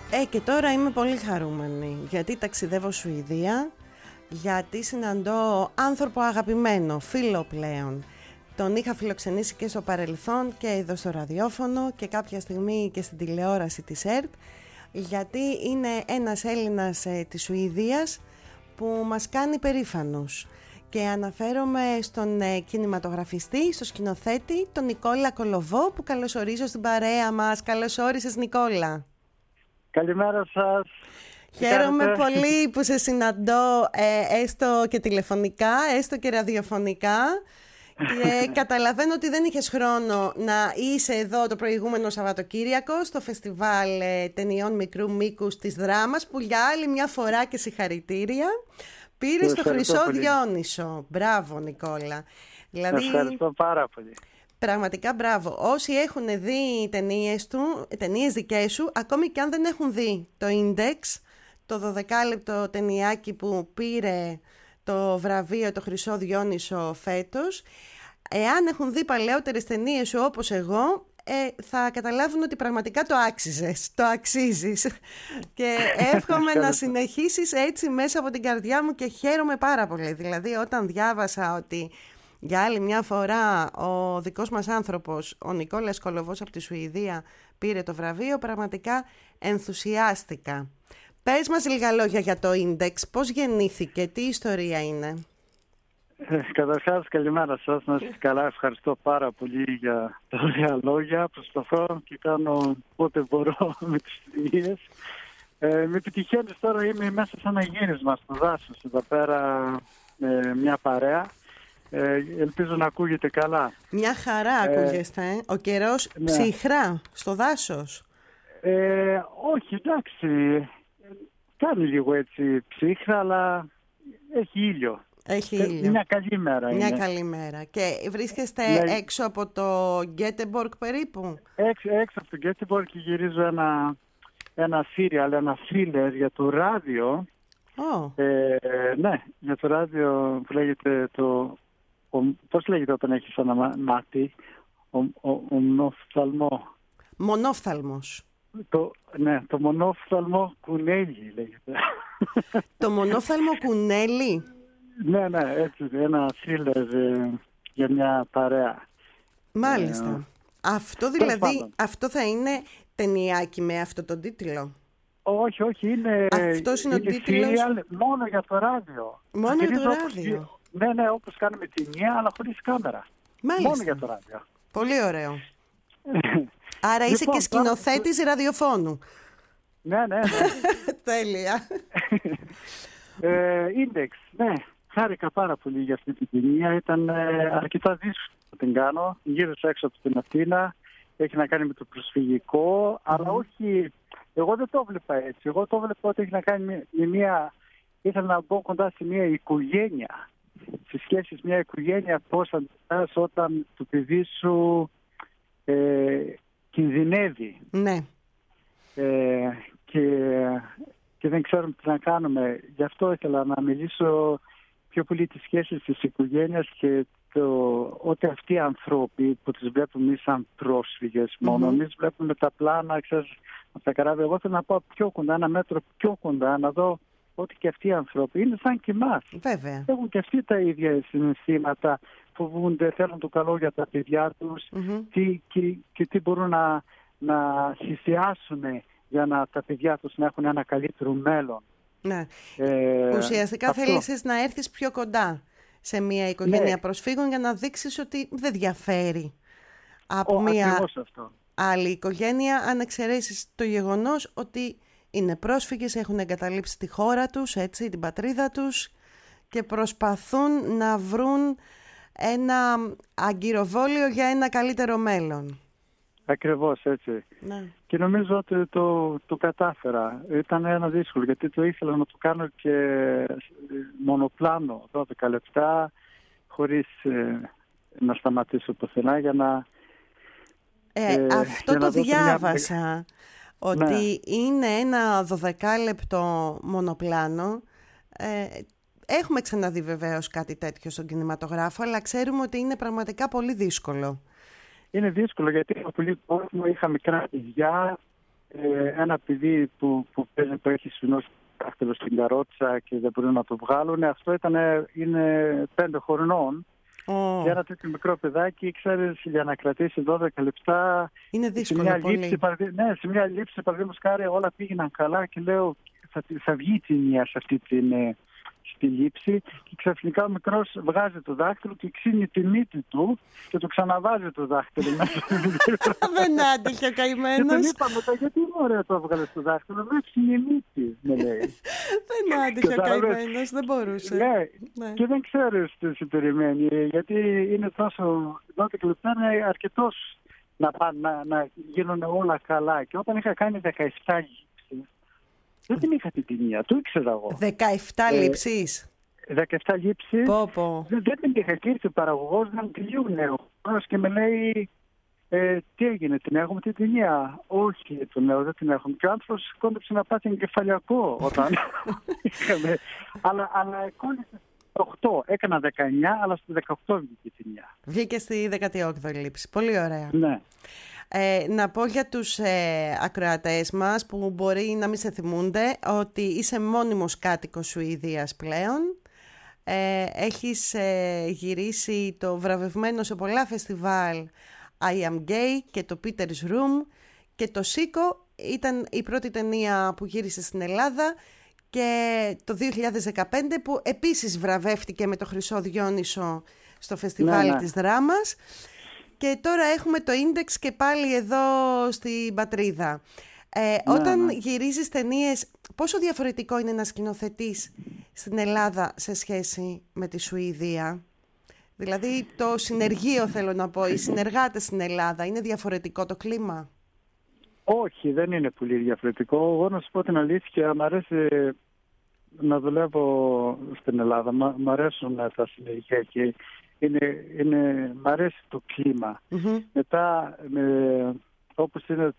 Και τώρα είμαι πολύ χαρούμενη, γιατί ταξιδεύω Σουηδία, γιατί συναντώ άνθρωπο αγαπημένο, φίλο πλέον. Τον είχα φιλοξενήσει και στο παρελθόν και εδώ στο ραδιόφωνο και κάποια στιγμή και στην τηλεόραση της ΕΡΤ, γιατί είναι ένας Έλληνας της Σουηδίας που μας κάνει περήφανους. Και αναφέρομαι στον κινηματογραφιστή, στο σκηνοθέτη, τον Νικόλα Κολοβό, που καλωσορίζω στην παρέα μας. Καλώς όρισες, Νικόλα. Καλημέρα σας. Χαίρομαι πολύ που σε συναντώ έστω και τηλεφωνικά, έστω και ραδιοφωνικά. Και καταλαβαίνω ότι δεν είχες χρόνο να είσαι εδώ το προηγούμενο Σαββατοκύριακο στο φεστιβάλ ταινιών μικρού μήκους της Δράμας, που για άλλη μια φορά, και συγχαρητήρια, πήρες το Χρυσό Διόνυσο. Μπράβο, Νικόλα. Δηλαδή, ευχαριστώ πάρα πολύ. Πραγματικά μπράβο. Όσοι έχουν δει ταινίες δικές σου, ακόμη και αν δεν έχουν δει το Index, το 12λεπτο ταινιάκι που πήρε το βραβείο το Χρυσό Διόνυσο φέτος, εάν έχουν δει παλαιότερες ταινίες σου όπως εγώ, θα καταλάβουν ότι πραγματικά το άξιζες, το αξίζεις. Και εύχομαι να συνεχίσεις έτσι μέσα από την καρδιά μου, και χαίρομαι πάρα πολύ. Δηλαδή, όταν διάβασα ότι για άλλη μια φορά ο δικός μας άνθρωπος, ο Νικόλας Κολοβός από τη Σουηδία, πήρε το βραβείο, πραγματικά ενθουσιάστηκα. Πες μας λίγα λόγια για το Index, πώς γεννήθηκε, τι ιστορία είναι? Καταρχάς, καλημέρα σας, να είστε καλά, ευχαριστώ πάρα πολύ για τα ωραία λόγια. Προσπαθώ και κάνω ό,τι μπορώ με τις ταινίες. Με επιτυχίες τώρα είμαι μέσα σε ένα γύρισμα στο δάσος, εδώ πέρα με μια παρέα. Ελπίζω να ακούγεται καλά. Μια χαρά ακούγεστε, ο καιρός ψυχρά στο δάσος. Όχι, εντάξει, κάνει λίγο έτσι ψύχρα, αλλά έχει ήλιο. Έχει ήλιο. Μια καλή μέρα είναι. Μια καλή μέρα. Και βρίσκεστε έξω από το Γκέτεμποργκ περίπου? Έξω από το Γκέτεμποργκ, και γυρίζω ένα σύριαλ, ένα θρίλερ για το ράδιο. Ναι, για το ράδιο που λέγεται πώς λέγεται όταν έχεις ένα μάτι? Μονόφθαλμος. Το μονόφθαλμο κουνέλι λέγεται. Το μονόφθαλμο κουνέλι. Ναι, έτσι, ένα θρίλερ για μια παρέα. Μάλιστα. Αυτό δηλαδή, αυτό θα είναι ταινιάκι με αυτό τον τίτλο? Όχι, είναι... Αυτός είναι ο τίτλος? Μόνο για το ράδιο. Μόνο για το ράδιο. Ναι, όπως κάνουμε ταινία, αλλά χωρίς κάμερα. Μάλιστα. Μόνο για το ράδιο. Πολύ ωραίο. Άρα είσαι και σκηνοθέτης ραδιοφώνου. Ναι. Τέλεια. Index, ναι. Χάρηκα πάρα πολύ για αυτή την ταινία. Ήταν αρκετά δύσκολο να την κάνω. Γύρισα έξω από την Αθήνα. Έχει να κάνει με το προσφυγικό, αλλά όχι... Εγώ δεν το βλέπα έτσι. Εγώ το βλέπα ότι έχει να κάνει με μια... Ήθελα να μπω κοντά σε μια οικογένεια. Στις σχέσεις μια οικογένεια, πώς αντιδράς όταν το παιδί σου κινδυνεύει. Ναι. Και δεν ξέρουμε τι να κάνουμε. Γι' αυτό ήθελα να μιλήσω πιο πολύ τις σχέσεις της οικογένειας και ότι αυτοί οι άνθρωποι που τις βλέπουμε εμείς σαν πρόσφυγες μόνο, εμείς βλέπουμε τα πλάνα, ξέρεις, από τα καράβια. Εγώ θέλω να πάω πιο κοντά, ένα μέτρο πιο κοντά, να δω ότι και αυτοί οι άνθρωποι είναι σαν και εμάς. Βέβαια. Έχουν και αυτοί τα ίδια συναισθήματα, φοβούνται, θέλουν το καλό για τα παιδιά τους, και τι μπορούν να θυσιάσουν για τα παιδιά τους να έχουν ένα καλύτερο μέλλον. Ναι. Ουσιαστικά θέλησες να έρθεις πιο κοντά σε μια οικογένεια προσφύγων, για να δείξεις ότι δεν διαφέρει από μια άλλη οικογένεια, αν εξαιρέσεις το γεγονός ότι είναι πρόσφυγες, έχουν εγκαταλείψει τη χώρα τους, έτσι, την πατρίδα τους, και προσπαθούν να βρουν ένα αγκυροβόλιο για ένα καλύτερο μέλλον. Ακριβώς έτσι. Ναι. Και νομίζω ότι το κατάφερα. Ήταν ένα δύσκολο, γιατί το ήθελα να το κάνω και μονοπλάνο, 12 λεπτά, χωρίς να σταματήσω πουθενά, για να... αυτό το διάβασα, ότι είναι ένα 12λεπτο μονοπλάνο. Έχουμε ξαναδεί βεβαίως κάτι τέτοιο στον κινηματογράφο, αλλά ξέρουμε ότι είναι πραγματικά πολύ δύσκολο. Είναι δύσκολο, γιατί από πολύ κόσμο είχα μικρά παιδιά, ένα παιδί που έχει σφινώσει δάχτυλο στην καρότσα και δεν μπορεί να το βγάλουν. Αυτό είναι 5 χρονών. Και ένα τέτοιο μικρό παιδάκι, ξέρεις, για να κρατήσει 12 λεπτά. Είναι δύσκολο πολύ. Σε μια λήψη, παραδείγματος χάρη, όλα πήγαιναν καλά και λέω θα βγει η ταινία σε αυτή στη λήψη. Και ξαφνικά ο μικρός βγάζει το δάχτυλο και ξύνει τη μύτη του και το ξαναβάζει το δάχτυλο μέσα. Δεν άντεχε ο καημένος. Και τον είπα μετά, γιατί είναι ωραίο το έβγαλες το δάχτυλο, δεν ξύνει η μύτη, με λέει. Δεν άντεχε ο καημένος, δεν μπορούσε. Ναι, και δεν ξέρεις τι σε περιμένει, γιατί είναι τόσο 12 λεπτά, είναι αρκετός να γίνουν όλα καλά. Και όταν είχα κάνει 17 λήψεις, δεν την είχα την ταινία, το ήξερα εγώ. 17 λήψεις. 17 λήψεις. Δεν την είχα και ήρθε ο παραγωγός, δεν τελειώνει ο χρόνος και με λέει τι έγινε, την έχουμε την ταινία? Όχι, του λέω, δεν την έχουμε. Και ο άνθρωπος κόντεψε να πάθει εγκεφαλιακό όταν είχαμε. Αλλά κόλλησε 18, έκανα 19, αλλά στη 18 βγήκε η ταινία. Βγήκε στη 18η λήψη. Πολύ ωραία. Ναι. Να πω για τους ακροατές μας που μπορεί να μην σε θυμούνται ότι είσαι μόνιμος κάτοικος Σουηδίας πλέον. Έχεις γυρίσει το βραβευμένο σε πολλά φεστιβάλ I Am Gay και το Peter's Room, και το Σίκο ήταν η πρώτη ταινία που γύρισε στην Ελλάδα, και το 2015 που επίσης βραβεύτηκε με το Χρυσό Διόνυσο στο φεστιβάλ της Δράμας. Και τώρα έχουμε το Index και πάλι εδώ στην πατρίδα. Όταν γυρίζεις ταινίες, πόσο διαφορετικό είναι να σκηνοθετείς στην Ελλάδα σε σχέση με τη Σουηδία? Δηλαδή το συνεργείο, θέλω να πω, οι συνεργάτες στην Ελλάδα, είναι διαφορετικό το κλίμα? Όχι, δεν είναι πολύ διαφορετικό. Εγώ να σου πω την αλήθεια, μου αρέσει να δουλεύω στην Ελλάδα. Μ' αρέσουν τα συνεργεία και μ' αρέσει το κλίμα. Μετά, όπως είναι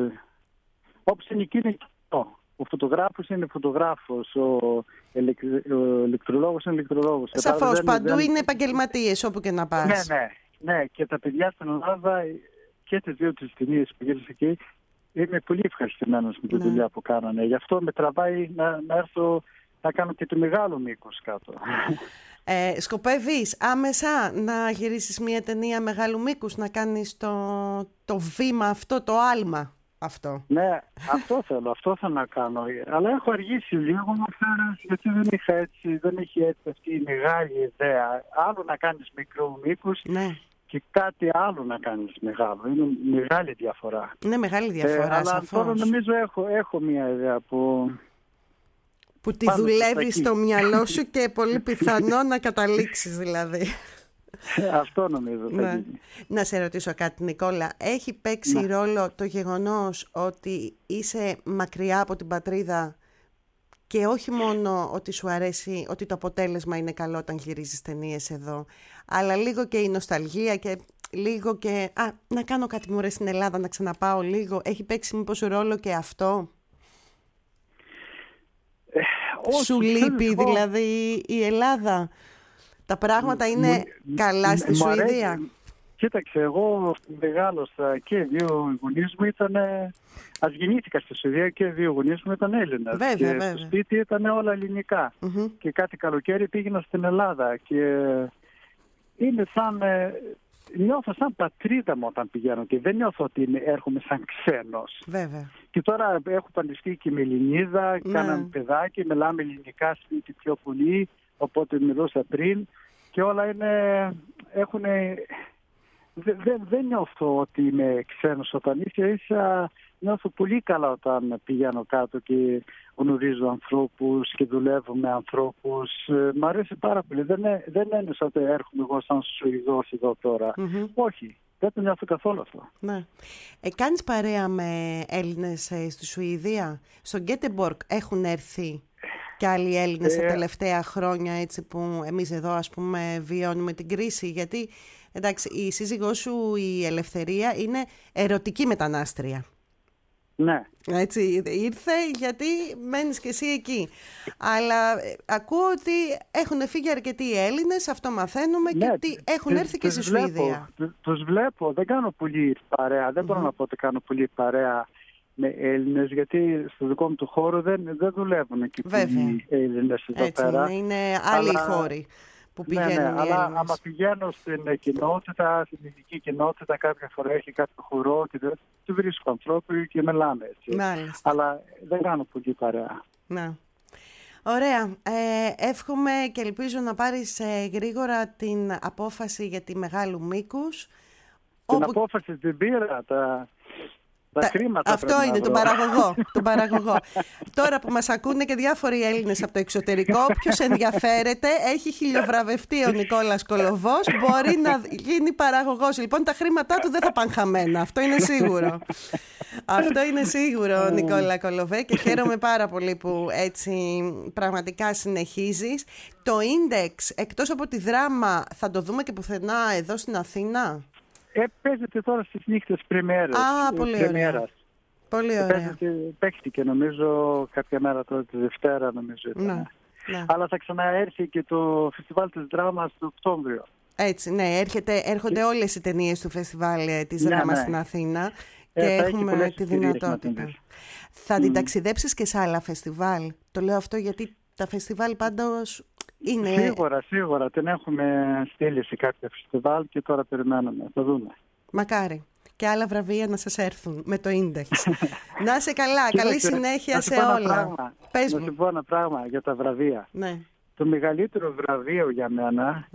εκείνη, ο φωτογράφος είναι φωτογράφος, ο ηλεκτρολόγος είναι ηλεκτρολόγος. Σαφώς, παντού είναι επαγγελματίες όπου και να πας. Ναι, και τα παιδιά στην Ελλάδα και τις δύο τις ταινίες που γύρισα εκεί, είμαι πολύ ευχαριστημένος με τη δουλειά που κάνανε. Γι' αυτό με τραβάει να έρθω να κάνω και το μεγάλο μήκος κάτω. Σκοπεύεις άμεσα να γυρίσεις μια ταινία μεγάλου μήκους, να κάνεις το βήμα αυτό, το άλμα αυτό? Ναι, αυτό θα να κάνω. Αλλά έχω αργήσει λίγο γιατί δεν έχει έτσι αυτή η μεγάλη ιδέα. Άλλο να κάνεις μικρό μήκους, και κάτι άλλο να κάνεις μεγάλο. Είναι μεγάλη διαφορά. Είναι μεγάλη διαφορά, αλλά τώρα νομίζω έχω μια ιδέα που τη δουλεύει στο μυαλό σου και πολύ πιθανό να καταλήξεις δηλαδή. Αυτό νομίζω θα γίνει. Να σε ρωτήσω κάτι, Νικόλα. Έχει παίξει ρόλο το γεγονός ότι είσαι μακριά από την πατρίδα, και όχι μόνο ότι σου αρέσει, ότι το αποτέλεσμα είναι καλό όταν γυρίζεις ταινίες εδώ, αλλά λίγο και η νοσταλγία και λίγο και να κάνω κάτι μωρέ στην Ελλάδα, να ξαναπάω λίγο? Έχει παίξει μήπως ρόλο και αυτό? Σου λείπει δηλαδή η Ελλάδα? Τα πράγματα είναι καλά στη Σουηδία? Κοίταξε, εγώ μεγάλωσα και δύο γονείς μου ήταν... Ας γεννήθηκα στη Σουηδία και δύο γονείς μου ήταν Έλληνες. Βέβαια. Στο σπίτι ήταν όλα ελληνικά. Και κάτι καλοκαίρι πήγαινα στην Ελλάδα και είναι νιώθω σαν πατρίδα μου όταν πηγαίνω και δεν νιώθω ότι έρχομαι σαν ξένος. Βέβαια. Και τώρα έχω παντρευτεί και με Ελληνίδα, κάναμε παιδάκι, μιλάμε ελληνικά σπίτι πιο πολύ, οπότε μιλούσα πριν και όλα δεν νιώθω ότι είμαι ξένος όταν ίσα νιώθω πολύ καλά όταν πηγαίνω κάτω και γνωρίζω ανθρώπους και δουλεύω με ανθρώπους. Μ' αρέσει πάρα πολύ. Δεν ένιωσα ότι έρχομαι εγώ σαν Σουηδός εδώ τώρα. Όχι, δεν το νιώθω καθόλου αυτό. Ναι. Κάνεις παρέα με Έλληνες στη Σουηδία? Στο Γκέτεμπορκ έχουν έρθει και άλλοι Έλληνες τα τελευταία χρόνια, έτσι που εμείς εδώ ας πούμε βιώνουμε την κρίση? Γιατί εντάξει, η σύζυγός σου η Ελευθερία είναι ερωτική μετανάστρια. Ναι. Έτσι, ήρθε γιατί μένεις και εσύ εκεί. Αλλά ακούω ότι έχουν φύγει αρκετοί Έλληνες, αυτό μαθαίνουμε, και ότι έχουν έρθει και στη Σουηδία. Τους βλέπω, δεν κάνω πολύ παρέα, δεν μπορώ να πω ότι κάνω πολύ παρέα με Έλληνες, γιατί στο δικό μου του χώρο δεν δουλεύουν εκεί οι Έλληνες εδώ έτσι πέρα. Είναι άλλοι χώροι που πηγαίνουν οι Έλληνες. Αλλά άμα πηγαίνω στην κοινότητα, στην ειδική κοινότητα, κάποια φορά έχει κάποιο χορό και δεν βρίσκω ανθρώπου και μιλάμε έτσι. Μάλιστα. Αλλά δεν κάνω πολύ παρέα. Να. Ωραία. Εύχομαι και ελπίζω να πάρεις γρήγορα την απόφαση για τη μεγάλου μήκους. Την απόφαση την πήρα, τα χρήματα. Αυτό είναι, τον παραγωγό. Τώρα που μας ακούνε και διάφοροι Έλληνες από το εξωτερικό, ποιος ενδιαφέρεται, έχει χιλιοβραβευτεί ο Νικόλας Κολοβός, μπορεί να γίνει παραγωγός. Λοιπόν, τα χρήματά του δεν θα πάνε χαμένα, αυτό είναι σίγουρο. Αυτό είναι σίγουρο, Νικόλα Κολοβέ, και χαίρομαι πάρα πολύ που έτσι πραγματικά συνεχίζεις. Το Ίντεξ, εκτός από τη Δράμα, θα το δούμε και πουθενά εδώ στην Αθήνα? Παίζεται τώρα στις νύχτες πρεμιέρας. Πολύ ωραία. Πολύ ωραία. Παίχτηκε νομίζω κάποια μέρα τώρα, τη Δευτέρα νομίζω ήταν. Ναι. Αλλά θα ξαναέρθει και το φεστιβάλ της Δράμας το Οκτώβριο. Έτσι, ναι, έρχονται όλες οι ταινίες του φεστιβάλ της Δράμας στην Αθήνα και έχουμε τη δυνατότητα. Θα την ταξιδέψεις και σε άλλα φεστιβάλ? Το λέω αυτό γιατί τα φεστιβάλ πάντως είναι... Σίγουρα. Την έχουμε στείλει σε κάποια φεστιβάλ και τώρα περιμένουμε. Θα δούμε. Μακάρι. Και άλλα βραβεία να σας έρθουν με το Ίντεξ. Να είσαι καλά. Καλή συνέχεια σε όλα. Να σου πω ένα πράγμα για τα βραβεία. Ναι. Το μεγαλύτερο βραβείο για μένα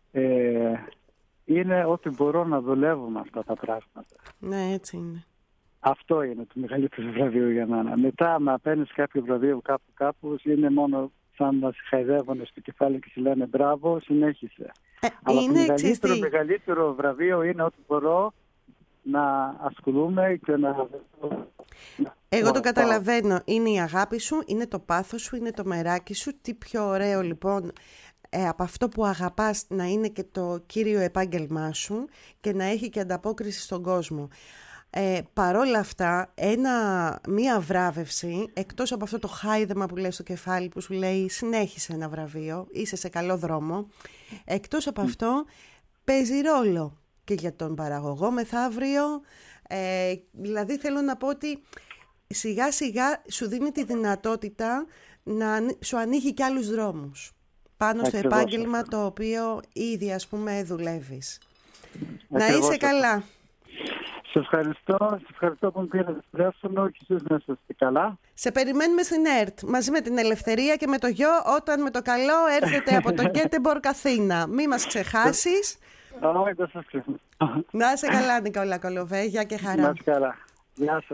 είναι ότι μπορώ να δουλεύω με αυτά τα πράγματα. Ναι, έτσι είναι. Αυτό είναι το μεγαλύτερο βραβείο για μένα. Μετά, να παίρνεις κάποιο βραβείο κάπου, είναι μόνο σαν να σε χαϊδεύουν στο κεφάλι και σου λένε μπράβο, συνέχισε. Αλλά το μεγαλύτερο βραβείο είναι ότι μπορώ να ασχολούμαι και να... Εγώ το καταλαβαίνω. Είναι η αγάπη σου, είναι το πάθος σου, είναι το μεράκι σου. Τι πιο ωραίο λοιπόν από αυτό που αγαπάς να είναι και το κύριο επάγγελμά σου και να έχει και ανταπόκριση στον κόσμο. Παρόλα αυτά, μία βράβευση, εκτός από αυτό το χάιδεμα που λέει στο κεφάλι που σου λέει συνέχισε ένα βραβείο, είσαι σε καλό δρόμο, εκτός από αυτό παίζει ρόλο και για τον παραγωγό μεθαύριο. Δηλαδή θέλω να πω ότι σιγά σιγά σου δίνει τη δυνατότητα να σου ανοίγει και άλλους δρόμους πάνω στο επάγγελμα το οποίο ήδη ας πούμε δουλεύεις. Να είσαι καλά. Σε ευχαριστώ που μου πήρατε τηλέφωνο και εσείς να είστε καλά. Σε περιμένουμε στην ΕΡΤ μαζί με την Ελευθερία και με το γιο όταν με το καλό έρχεται από το Γκέτεμποργκ Αθήνα. Μη μας ξεχάσεις. Όχι, δεν σας ξεχνώ. Να είσαι καλά Νικόλα Κολοβέ, γεια και χαρά. Να είσαι καλά. Γεια σας.